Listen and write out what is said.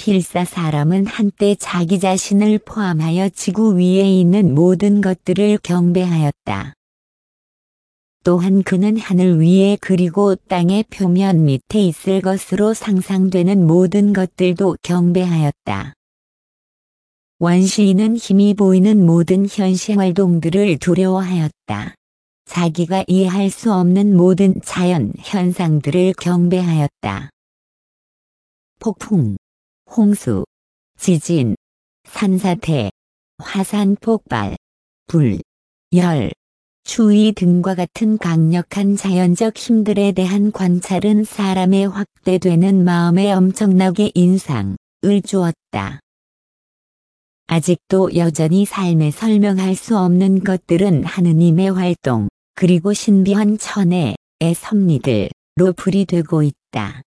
필사 사람은 한때 자기 자신을 포함하여 지구 위에 있는 모든 것들을 경배하였다. 또한 그는 하늘 위에 그리고 땅의 표면 밑에 있을 것으로 상상되는 모든 것들도 경배하였다. 원시인은 힘이 보이는 모든 현실 활동들을 두려워하였다. 자기가 이해할 수 없는 모든 자연 현상들을 경배하였다. 폭풍, 홍수, 지진, 산사태, 화산 폭발, 불, 열, 추위 등과 같은 강력한 자연적 힘들에 대한 관찰은 사람의 확대되는 마음에 엄청나게 인상을 주었다. 아직도 여전히 삶에 설명할 수 없는 것들은 하느님의 활동, 그리고 신비한 천혜의 섭리들로 풀이되고 있다.